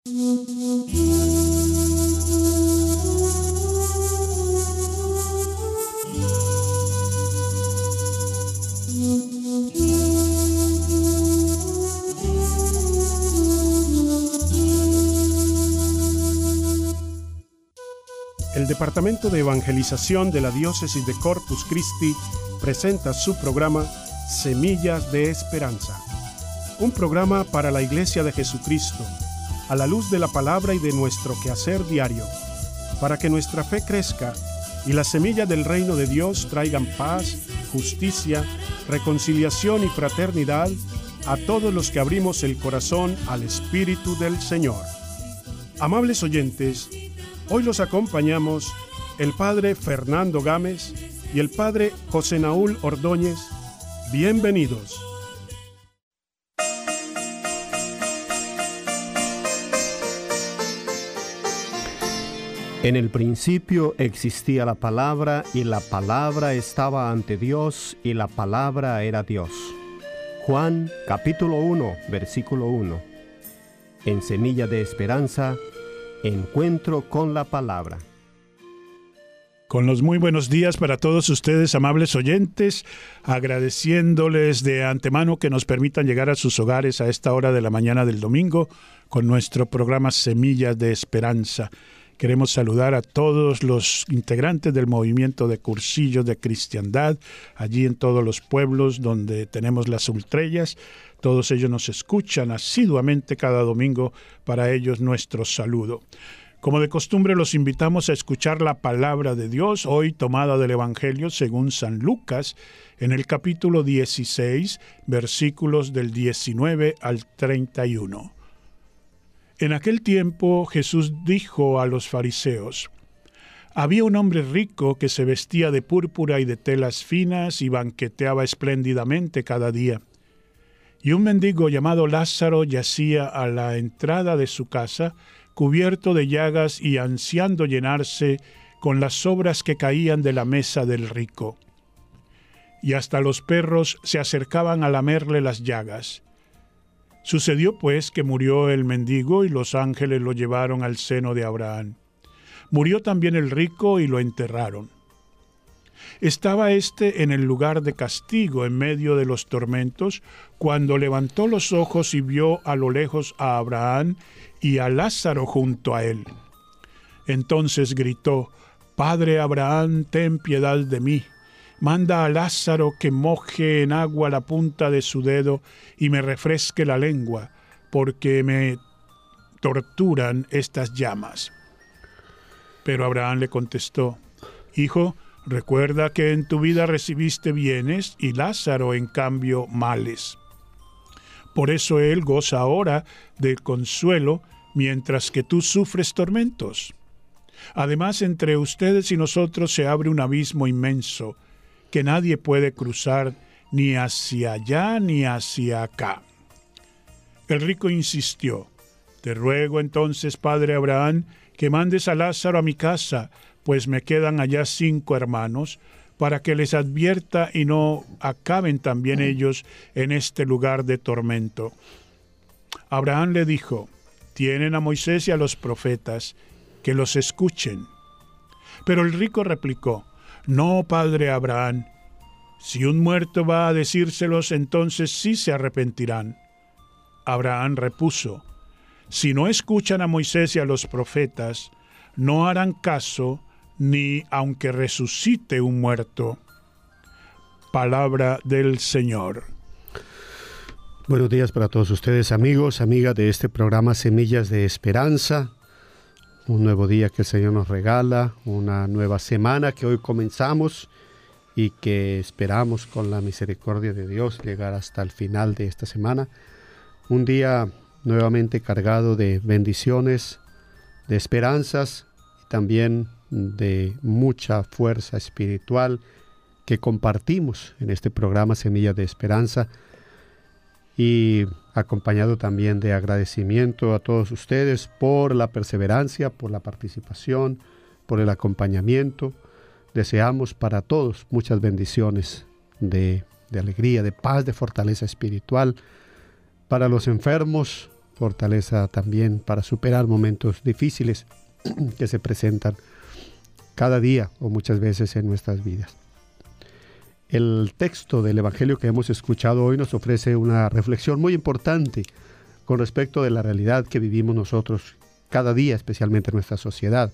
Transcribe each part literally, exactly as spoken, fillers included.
El Departamento de Evangelización de la Diócesis de Corpus Christi presenta su programa Semillas de Esperanza, un programa para la Iglesia de Jesucristo, a la luz de la palabra y de nuestro quehacer diario, para que nuestra fe crezca y las semillas del reino de Dios traigan paz, justicia, reconciliación y fraternidad a todos los que abrimos el corazón al Espíritu del Señor. Amables oyentes, hoy los acompañamos el Padre Fernando Gámez y el Padre José Naúl Ordóñez. Bienvenidos. En el principio existía la palabra, y la palabra estaba ante Dios, y la palabra era Dios. Juan capítulo uno, versículo uno. En Semilla de Esperanza, encuentro con la palabra. Con los muy buenos días para todos ustedes, amables oyentes, agradeciéndoles de antemano que nos permitan llegar a sus hogares a esta hora de la mañana del domingo con nuestro programa Semillas de Esperanza. Queremos saludar a todos los integrantes del movimiento de cursillos de cristiandad, allí en todos los pueblos donde tenemos las ultrellas. Todos ellos nos escuchan asiduamente cada domingo, para ellos nuestro saludo. Como de costumbre, los invitamos a escuchar la palabra de Dios, hoy tomada del Evangelio según San Lucas, en el capítulo dieciséis, versículos del diecinueve al treinta y uno. En aquel tiempo Jesús dijo a los fariseos: había un hombre rico que se vestía de púrpura y de telas finas y banqueteaba espléndidamente cada día. Y un mendigo llamado Lázaro yacía a la entrada de su casa, cubierto de llagas y ansiando llenarse con las sobras que caían de la mesa del rico. Y hasta los perros se acercaban a lamerle las llagas. Sucedió pues que murió el mendigo y los ángeles lo llevaron al seno de Abraham. Murió también el rico y lo enterraron. Estaba éste en el lugar de castigo, en medio de los tormentos, cuando levantó los ojos y vio a lo lejos a Abraham y a Lázaro junto a él. Entonces gritó: Padre Abraham, ten piedad de mí. Manda a Lázaro que moje en agua la punta de su dedo y me refresque la lengua, porque me torturan estas llamas. Pero Abraham le contestó: Hijo, recuerda que en tu vida recibiste bienes y Lázaro, en cambio, males. Por eso él goza ahora del consuelo, mientras que tú sufres tormentos. Además, entre ustedes y nosotros se abre un abismo inmenso, que nadie puede cruzar ni hacia allá ni hacia acá. El rico insistió: Te ruego entonces, padre Abraham, que mandes a Lázaro a mi casa, pues me quedan allá cinco hermanos, para que les advierta y no acaben también ellos en este lugar de tormento. Abraham le dijo: Tienen a Moisés y a los profetas, que los escuchen. Pero el rico replicó: No, padre Abraham, si un muerto va a decírselos, entonces sí se arrepentirán. Abraham repuso: Si no escuchan a Moisés y a los profetas, no harán caso ni aunque resucite un muerto. Palabra del Señor. Buenos días para todos ustedes, amigos, amigas de este programa Semillas de Esperanza. Un nuevo día que el Señor nos regala, una nueva semana que hoy comenzamos y que esperamos con la misericordia de Dios llegar hasta el final de esta semana. Un día nuevamente cargado de bendiciones, de esperanzas y también de mucha fuerza espiritual que compartimos en este programa Semillas de Esperanza, y acompañado también de agradecimiento a todos ustedes por la perseverancia, por la participación, por el acompañamiento. Deseamos para todos muchas bendiciones de, de alegría, de paz, de fortaleza espiritual. Para los enfermos, fortaleza también para superar momentos difíciles que se presentan cada día o muchas veces en nuestras vidas. El texto del Evangelio que hemos escuchado hoy nos ofrece una reflexión muy importante con respecto de la realidad que vivimos nosotros cada día, especialmente en nuestra sociedad.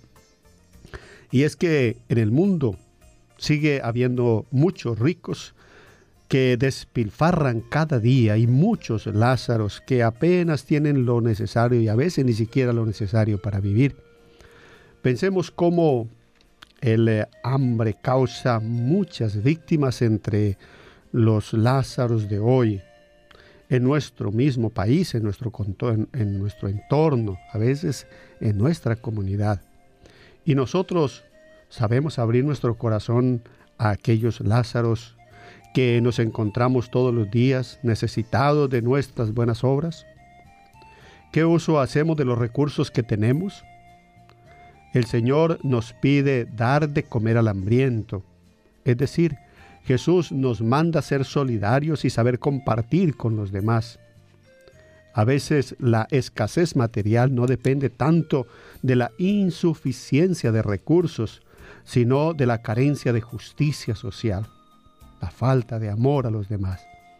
Y es que en el mundo sigue habiendo muchos ricos que despilfarran cada día y muchos Lázaros que apenas tienen lo necesario y a veces ni siquiera lo necesario para vivir. Pensemos cómo el hambre causa muchas víctimas entre los Lázaros de hoy, en nuestro mismo país, en nuestro, en, en nuestro entorno, a veces en nuestra comunidad. Y nosotros sabemos abrir nuestro corazón a aquellos Lázaros que nos encontramos todos los días necesitados de nuestras buenas obras. ¿Qué uso hacemos de los recursos que tenemos? El Señor nos pide dar de comer al hambriento, es decir, Jesús nos manda ser solidarios y saber compartir con los demás. A veces la escasez material no depende tanto de la insuficiencia de recursos, sino de la carencia de justicia social, la falta de amor a los demás.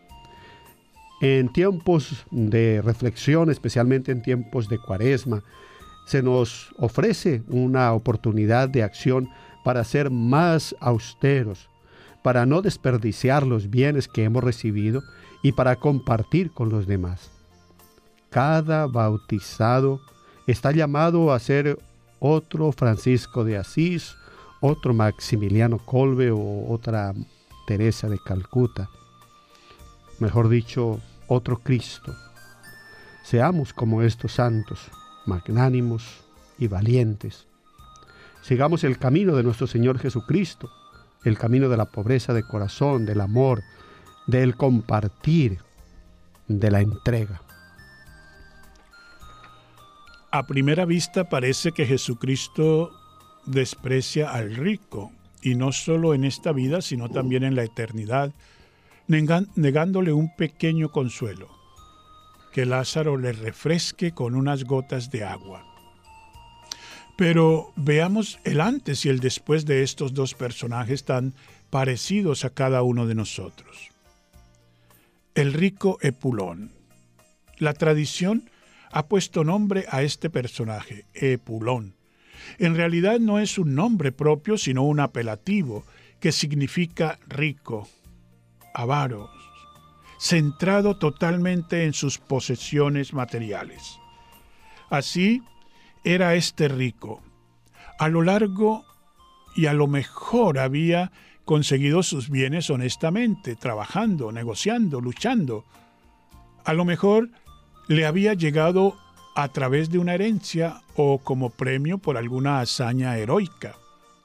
En tiempos de reflexión, especialmente en tiempos de Cuaresma, se nos ofrece una oportunidad de acción para ser más austeros, para no desperdiciar los bienes que hemos recibido y para compartir con los demás. Cada bautizado está llamado a ser otro Francisco de Asís, otro Maximiliano Kolbe o otra Teresa de Calcuta. Mejor dicho, otro Cristo. Seamos como estos santos, magnánimos y valientes. Sigamos el camino de nuestro Señor Jesucristo, el camino de la pobreza de corazón, del amor, del compartir, de la entrega. A primera vista parece que Jesucristo desprecia al rico, y no solo en esta vida, sino también en la eternidad, negándole un pequeño consuelo, que Lázaro le refresque con unas gotas de agua. Pero veamos el antes y el después de estos dos personajes tan parecidos a cada uno de nosotros. El rico Epulón. La tradición ha puesto nombre a este personaje, Epulón. En realidad no es un nombre propio, sino un apelativo que significa rico, avaro, centrado totalmente en sus posesiones materiales. Así era este rico. A lo largo y a lo mejor había conseguido sus bienes honestamente, trabajando, negociando, luchando. A lo mejor le había llegado a través de una herencia o como premio por alguna hazaña heroica.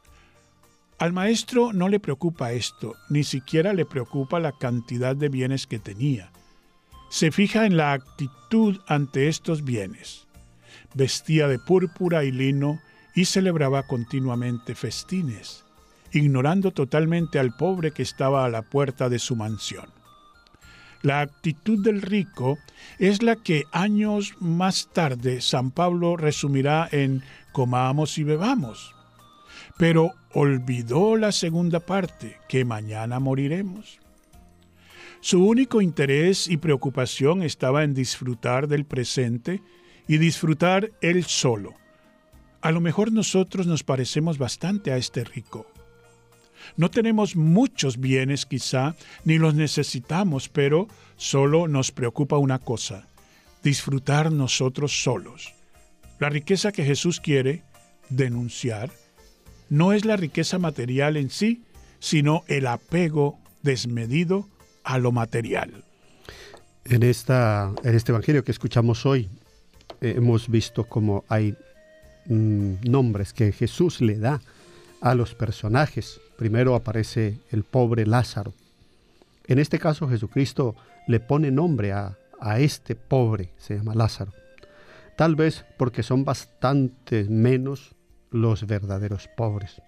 Al maestro no le preocupa esto, ni siquiera le preocupa la cantidad de bienes que tenía. Se fija en la actitud ante estos bienes. Vestía de púrpura y lino y celebraba continuamente festines, ignorando totalmente al pobre que estaba a la puerta de su mansión. La actitud del rico es la que años más tarde San Pablo resumirá en comamos y bebamos. Pero olvidó la segunda parte, que mañana moriremos. Su único interés y preocupación estaba en disfrutar del presente y disfrutar él solo. A lo mejor nosotros nos parecemos bastante a este rico. No tenemos muchos bienes quizá, ni los necesitamos, pero solo nos preocupa una cosa, disfrutar nosotros solos. La riqueza que Jesús quiere denunciar no es la riqueza material en sí, sino el apego desmedido a lo material. En, esta, en este evangelio que escuchamos hoy, eh, hemos visto cómo hay mm, nombres que Jesús le da a los personajes. Primero aparece el pobre Lázaro. En este caso Jesucristo le pone nombre a, a este pobre, se llama Lázaro. Tal vez porque son bastante menos los verdaderos pobres.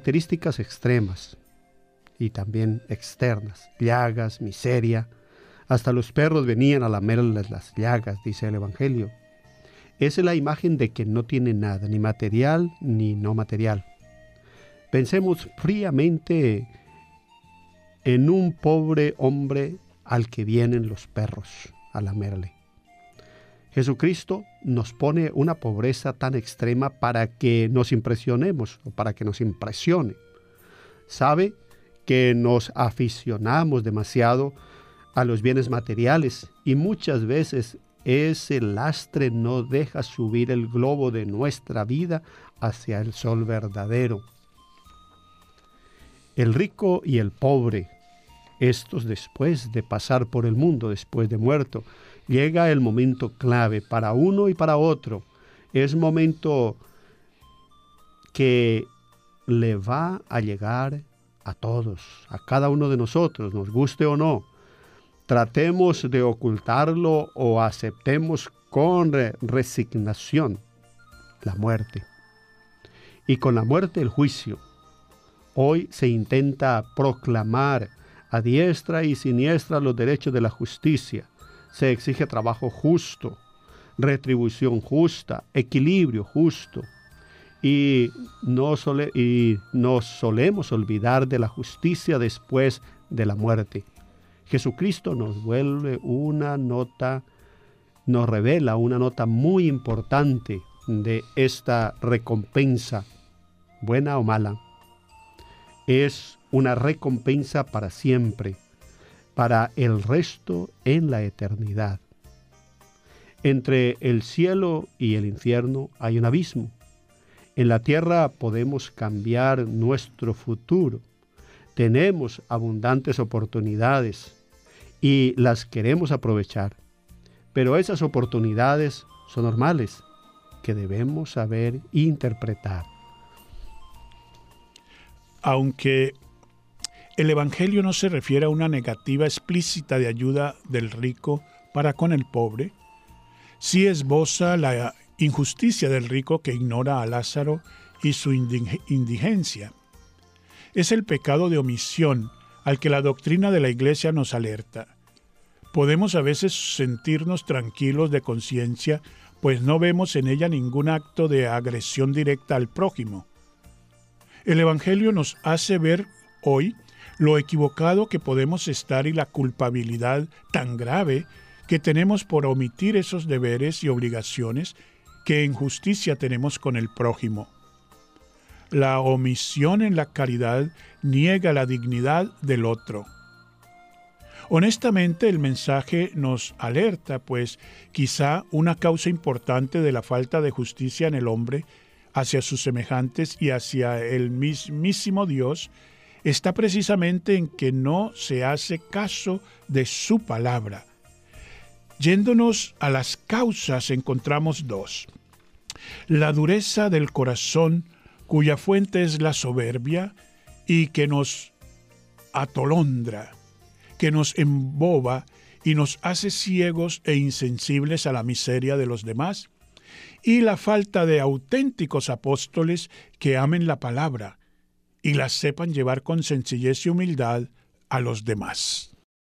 Características extremas y también externas, llagas, miseria, Hasta los perros venían a lamerles las llagas, dice el Evangelio. Esa es la imagen de que no tiene nada, ni material ni no material. Pensemos fríamente en un pobre hombre al que vienen los perros a lamerle. Jesucristo nos pone una pobreza tan extrema para que nos impresionemos o para que nos impresione. Sabe que nos aficionamos demasiado a los bienes materiales y muchas veces ese lastre no deja subir el globo de nuestra vida hacia el sol verdadero. El rico y el pobre, estos después de pasar por el mundo, después de muerto, llega el momento clave para uno y para otro. Es momento que le va a llegar a todos, a cada uno de nosotros, nos guste o no. Tratemos de ocultarlo o aceptemos con resignación la muerte. Y con la muerte el juicio. Hoy se intenta proclamar a diestra y siniestra los derechos de la justicia. Se exige trabajo justo, retribución justa, equilibrio justo. Y no, sole, y nos solemos olvidar de la justicia después de la muerte. Jesucristo nos vuelve una nota, nos revela una nota muy importante de esta recompensa, buena o mala. Es una recompensa para siempre, para el resto en la eternidad. Entre el cielo y el infierno hay un abismo. En la tierra podemos cambiar nuestro futuro. Tenemos abundantes oportunidades y las queremos aprovechar. Pero esas oportunidades son normales, que debemos saber interpretar. Aunque el Evangelio no se refiere a una negativa explícita de ayuda del rico para con el pobre, sí esboza la injusticia del rico que ignora a Lázaro y su indigencia. Es el pecado de omisión al que la doctrina de la Iglesia nos alerta. Podemos a veces sentirnos tranquilos de conciencia, pues no vemos en ella ningún acto de agresión directa al prójimo. El Evangelio nos hace ver hoy lo equivocado que podemos estar y la culpabilidad tan grave que tenemos por omitir esos deberes y obligaciones que en justicia tenemos con el prójimo. La omisión en la caridad niega la dignidad del otro. Honestamente, el mensaje nos alerta, pues quizá una causa importante de la falta de justicia en el hombre hacia sus semejantes y hacia el mismísimo Dios está precisamente en que no se hace caso de su palabra. Yéndonos a las causas encontramos dos. La dureza del corazón, cuya fuente es la soberbia y que nos atolondra, que nos emboba y nos hace ciegos e insensibles a la miseria de los demás, y la falta de auténticos apóstoles que amen la palabra y la sepan llevar con sencillez y humildad a los demás.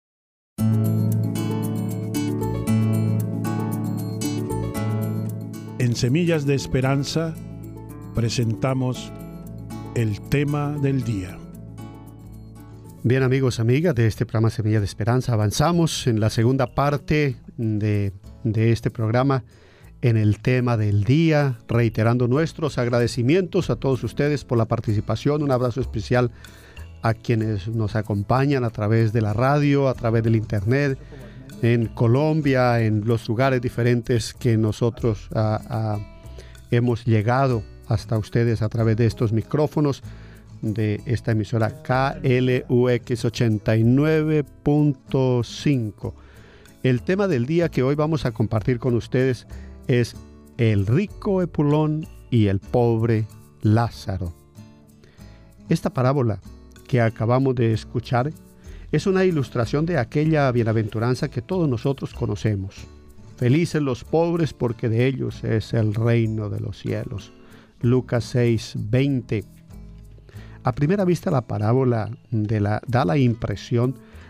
En Semillas de Esperanza presentamos el tema del día. Bien, amigos, amigas de este programa Semillas de Esperanza, avanzamos en la segunda parte de, de este programa en el tema del día, reiterando nuestros agradecimientos a todos ustedes por la participación. Un abrazo especial a quienes nos acompañan a través de la radio, a través del internet, en Colombia, en los lugares diferentes que nosotros a, a, hemos llegado hasta ustedes a través de estos micrófonos de esta emisora K L U X ochenta y nueve punto cinco. El tema del día que hoy vamos a compartir con ustedes es el rico Epulón y el pobre Lázaro. Esta parábola que acabamos de escuchar es una ilustración de aquella bienaventuranza que todos nosotros conocemos. Felices los pobres porque de ellos es el reino de los cielos. Lucas seis veinte. A primera vista la parábola de la, da la impresión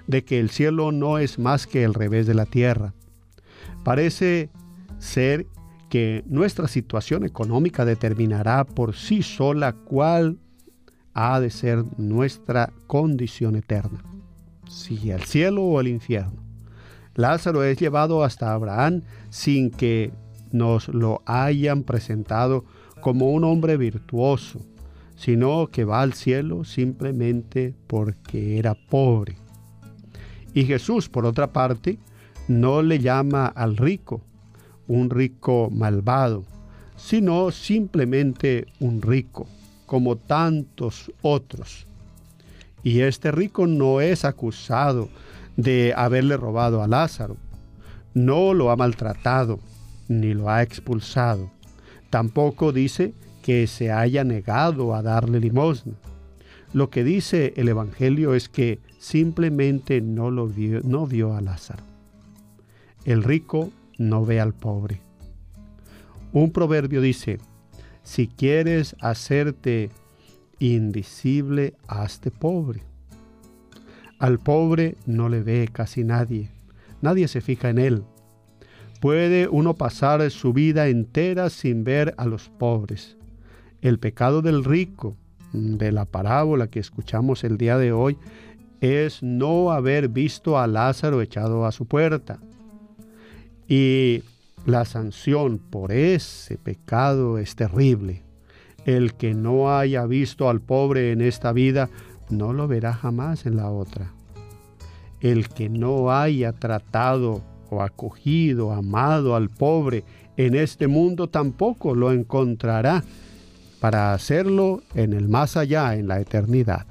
de que el cielo no es más que el revés de la tierra. Parece ser que nuestra situación económica determinará por sí sola cuál ha de ser nuestra condición eterna, si el cielo o el infierno. Lázaro es llevado hasta Abraham sin que nos lo hayan presentado como un hombre virtuoso, sino que va al cielo simplemente porque era pobre. Y Jesús, por otra parte, no le llama al rico un rico malvado, sino simplemente un rico, como tantos otros. Y este rico no es acusado de haberle robado a Lázaro, no lo ha maltratado, ni lo ha expulsado. Tampoco dice que se haya negado a darle limosna. Lo que dice el Evangelio es que simplemente no lo vio, no vio a Lázaro. El rico no ve al pobre. Un proverbio dice: si quieres hacerte invisible, hazte pobre. Al pobre no le ve casi nadie. Nadie se fija en él. Puede uno pasar su vida entera sin ver a los pobres. El pecado del rico, de la parábola que escuchamos el día de hoy, es no haber visto a Lázaro echado a su puerta. Y la sanción por ese pecado es terrible. El que no haya visto al pobre en esta vida, no lo verá jamás en la otra. El que no haya tratado o acogido, amado al pobre en este mundo, tampoco lo encontrará para hacerlo en el más allá, en la eternidad.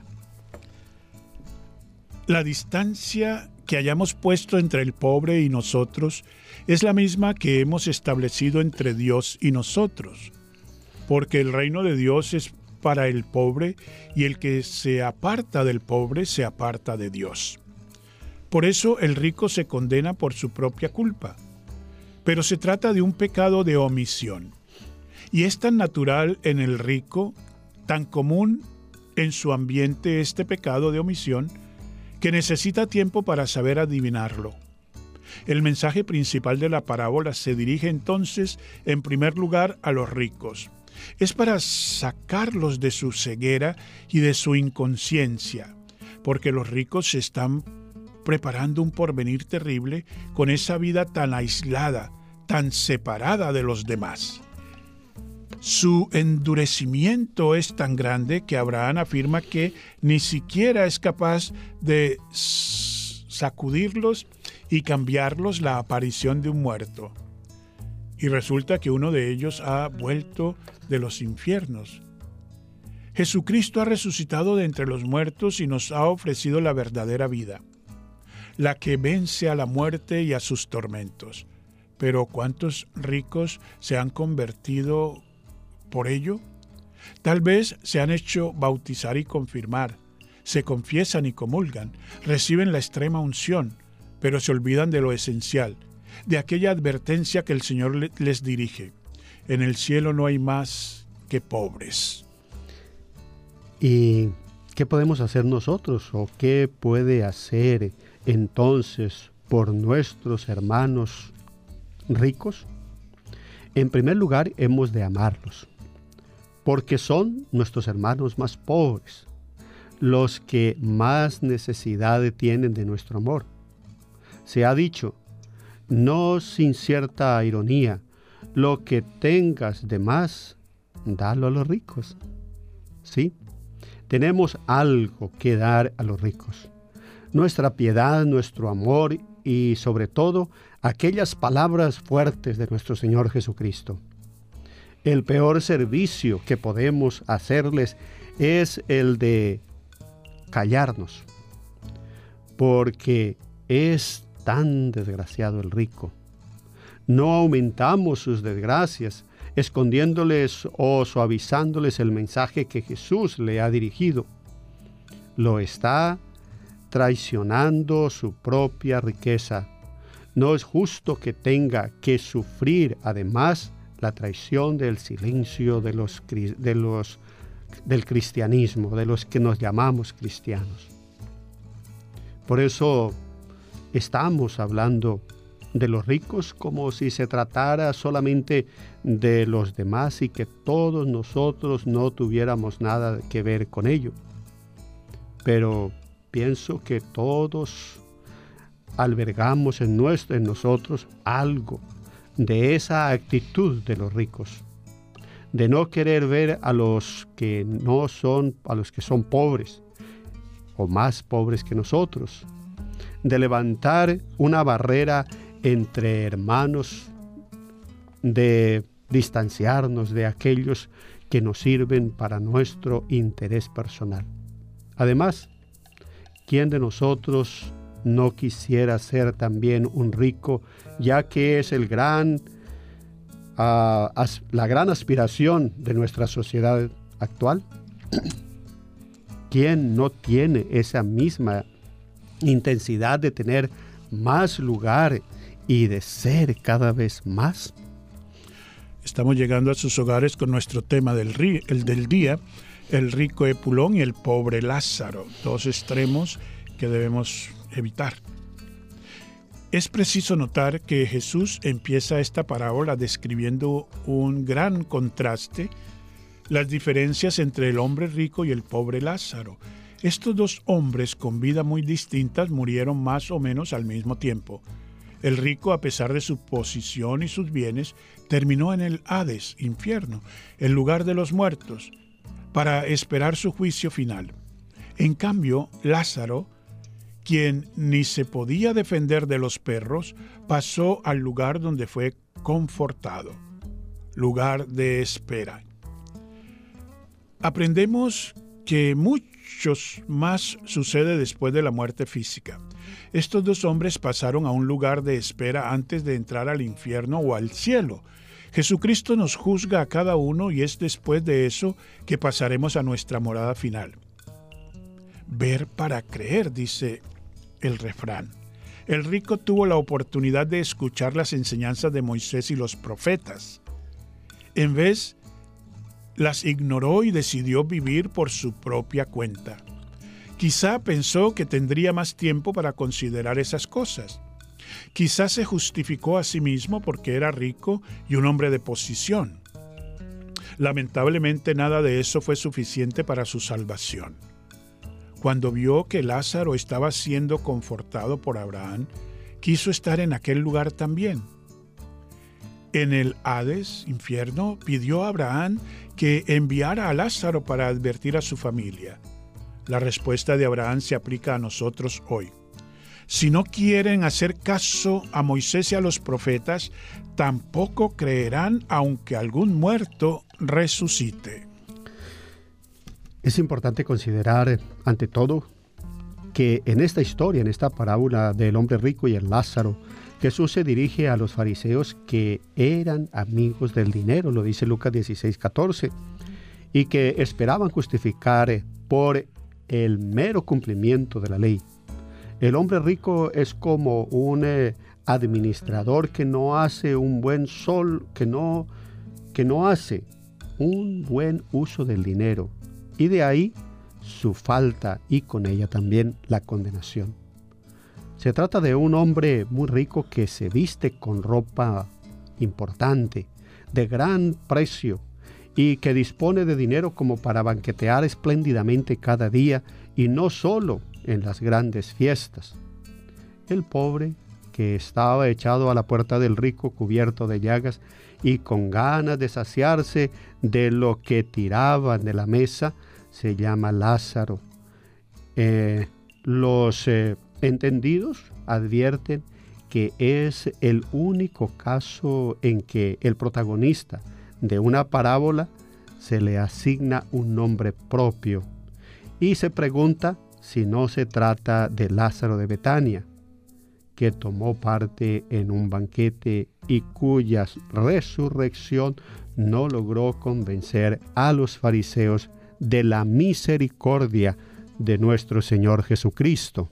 La distancia que hayamos puesto entre el pobre y nosotros es la misma que hemos establecido entre Dios y nosotros, porque el reino de Dios es para el pobre y el que se aparta del pobre se aparta de Dios. Por eso el rico se condena por su propia culpa, pero se trata de un pecado de omisión. Y es tan natural en el rico, tan común en su ambiente este pecado de omisión, que necesita tiempo para saber adivinarlo. El mensaje principal de la parábola se dirige entonces, en primer lugar, a los ricos. Es para sacarlos de su ceguera y de su inconsciencia, porque los ricos se están preparando un porvenir terrible con esa vida tan aislada, tan separada de los demás. Su endurecimiento es tan grande que Abraham afirma que ni siquiera es capaz de sacudirlos y cambiarlos la aparición de un muerto. Y resulta que uno de ellos ha vuelto de los infiernos. Jesucristo ha resucitado de entre los muertos y nos ha ofrecido la verdadera vida, la que vence a la muerte y a sus tormentos. Pero ¿cuántos ricos se han convertido por ello? Tal vez se han hecho bautizar y confirmar, se confiesan y comulgan, reciben la extrema unción, pero se olvidan de lo esencial, de aquella advertencia que el Señor les dirige. En el cielo no hay más que pobres. ¿Y qué podemos hacer nosotros o qué puede hacer entonces por nuestros hermanos ricos? En primer lugar, hemos de amarlos, porque son nuestros hermanos más pobres, los que más necesidad tienen de nuestro amor. Se ha dicho, no sin cierta ironía, lo que tengas de más, dalo a los ricos. Sí, tenemos algo que dar a los ricos. Nuestra piedad, nuestro amor y sobre todo aquellas palabras fuertes de nuestro Señor Jesucristo. El peor servicio que podemos hacerles es el de callarnos, porque es tan desgraciado el rico. No aumentamos sus desgracias, escondiéndoles o suavizándoles el mensaje que Jesús le ha dirigido. Lo está traicionando su propia riqueza. No es justo que tenga que sufrir además la traición del silencio de los, de los, del cristianismo, de los que nos llamamos cristianos. Por eso estamos hablando de los ricos como si se tratara solamente de los demás y que todos nosotros no tuviéramos nada que ver con ello. Pero pienso que todos albergamos en, nuestro, en nosotros algo de esa actitud de los ricos, de no querer ver a los que no son, a los que son pobres o más pobres que nosotros, de levantar una barrera entre hermanos, de distanciarnos de aquellos que nos sirven para nuestro interés personal. Además, ¿quién de nosotros no quisiera ser también un rico, ya que es el gran, uh, as, la gran aspiración de nuestra sociedad actual? ¿Quién no tiene esa misma intensidad de tener más lugar y de ser cada vez más? Estamos llegando a sus hogares con nuestro tema del, ri- el del día, el rico Epulón y el pobre Lázaro, dos extremos que debemos evitar. Es preciso notar que Jesús empieza esta parábola describiendo un gran contraste, las diferencias entre el hombre rico y el pobre Lázaro. Estos dos hombres con vidas muy distintas murieron más o menos al mismo tiempo. El rico, a pesar de su posición y sus bienes, terminó en el Hades, infierno, el lugar de los muertos, para esperar su juicio final. En cambio, Lázaro, quien ni se podía defender de los perros, pasó al lugar donde fue confortado, lugar de espera. Aprendemos que muchos más sucede después de la muerte física. Estos dos hombres pasaron a un lugar de espera antes de entrar al infierno o al cielo. Jesucristo nos juzga a cada uno y es después de eso que pasaremos a nuestra morada final. Ver para creer, dice el refrán. El rico tuvo la oportunidad de escuchar las enseñanzas de Moisés y los profetas. En vez, las ignoró y decidió vivir por su propia cuenta. Quizá pensó que tendría más tiempo para considerar esas cosas. Quizá se justificó a sí mismo porque era rico y un hombre de posición. Lamentablemente nada de eso fue suficiente para su salvación. Cuando vio que Lázaro estaba siendo confortado por Abraham, quiso estar en aquel lugar también. En el Hades, infierno, pidió a Abraham que enviara a Lázaro para advertir a su familia. La respuesta de Abraham se aplica a nosotros hoy. Si no quieren hacer caso a Moisés y a los profetas, tampoco creerán aunque algún muerto resucite. Es importante considerar, ante todo, que en esta historia, en esta parábola del hombre rico y el Lázaro, Jesús se dirige a los fariseos que eran amigos del dinero, lo dice Lucas dieciséis, catorce, y que esperaban justificar por el mero cumplimiento de la ley. El hombre rico es como un eh, administrador que no hace un buen sol, que no, que no hace un buen uso del dinero, y de ahí su falta y con ella también la condenación. Se trata de un hombre muy rico que se viste con ropa importante, de gran precio, y que dispone de dinero como para banquetear espléndidamente cada día y no solo en las grandes fiestas. El pobre, que estaba echado a la puerta del rico cubierto de llagas y con ganas de saciarse de lo que tiraban de la mesa, se llama Lázaro. Eh, los eh, entendidos advierten que es el único caso en que el protagonista de una parábola se le asigna un nombre propio y se pregunta si no se trata de Lázaro de Betania, que tomó parte en un banquete y cuya resurrección no logró convencer a los fariseos de la misericordia de nuestro Señor Jesucristo.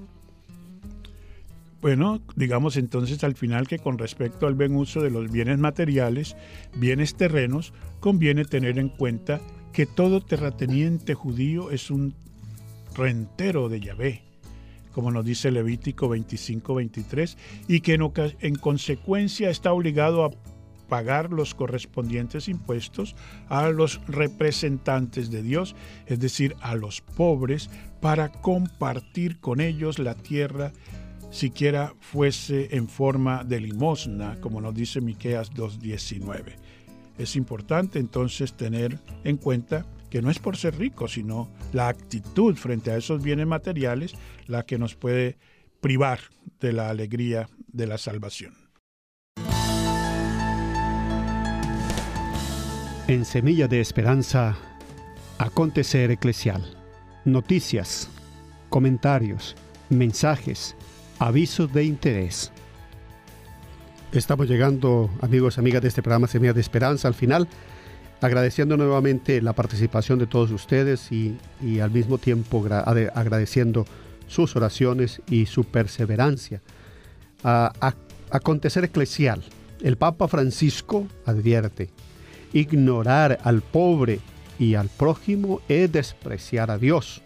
Bueno, digamos entonces al final que con respecto al buen uso de los bienes materiales, bienes terrenos, conviene tener en cuenta que todo terrateniente judío es un rentero de Yahvé, como nos dice Levítico veinticinco veintitrés, y que en, en consecuencia está obligado a pagar los correspondientes impuestos a los representantes de Dios, es decir, a los pobres, para compartir con ellos la tierra, siquiera fuese en forma de limosna, como nos dice Miqueas dos diecinueve. Es importante entonces tener en cuenta que no es por ser rico, sino la actitud frente a esos bienes materiales la que nos puede privar de la alegría de la salvación. En Semilla de Esperanza, acontecer eclesial, noticias, comentarios, mensajes, avisos de interés. Estamos llegando, amigos y amigas de este programa Semilla de Esperanza, al final, agradeciendo nuevamente la participación de todos ustedes y, y al mismo tiempo gra- agradeciendo sus oraciones y su perseverancia. A, a, acontecer eclesial, el Papa Francisco advierte: ignorar al pobre y al prójimo es despreciar a Dios.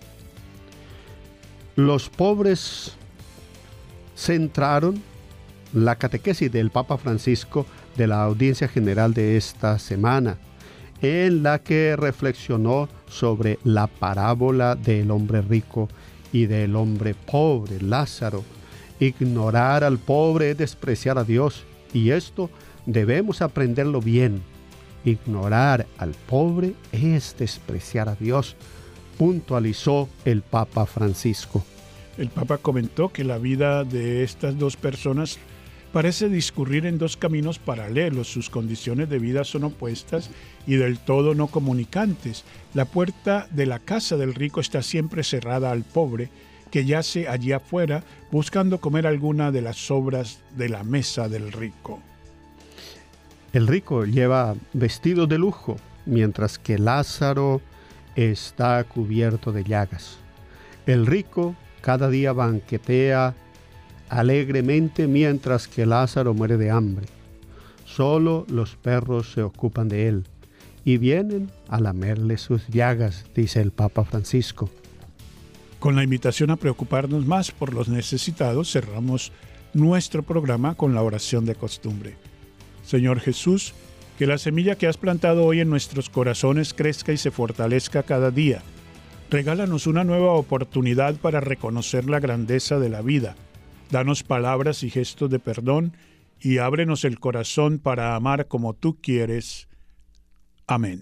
Los pobres centraron la catequesis del Papa Francisco de la audiencia general de esta semana, en la que reflexionó sobre la parábola del hombre rico y del hombre pobre, Lázaro. Ignorar al pobre es despreciar a Dios, y esto debemos aprenderlo bien. Ignorar al pobre es despreciar a Dios, puntualizó el Papa Francisco. El Papa comentó que la vida de estas dos personas parece discurrir en dos caminos paralelos. Sus condiciones de vida son opuestas y del todo no comunicantes. La puerta de la casa del rico está siempre cerrada al pobre, que yace allí afuera buscando comer alguna de las sobras de la mesa del rico. El rico lleva vestidos de lujo, mientras que Lázaro está cubierto de llagas. El rico cada día banquetea alegremente, mientras que Lázaro muere de hambre. Solo los perros se ocupan de él y vienen a lamerle sus llagas, dice el Papa Francisco. Con la invitación a preocuparnos más por los necesitados, cerramos nuestro programa con la oración de costumbre. Señor Jesús, que la semilla que has plantado hoy en nuestros corazones crezca y se fortalezca cada día. Regálanos una nueva oportunidad para reconocer la grandeza de la vida. Danos palabras y gestos de perdón y ábrenos el corazón para amar como tú quieres. Amén.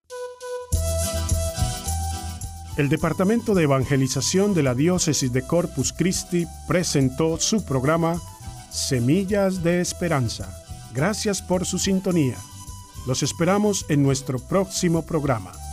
El Departamento de Evangelización de la Diócesis de Corpus Christi presentó su programa Semillas de Esperanza. Gracias por su sintonía. Los esperamos en nuestro próximo programa.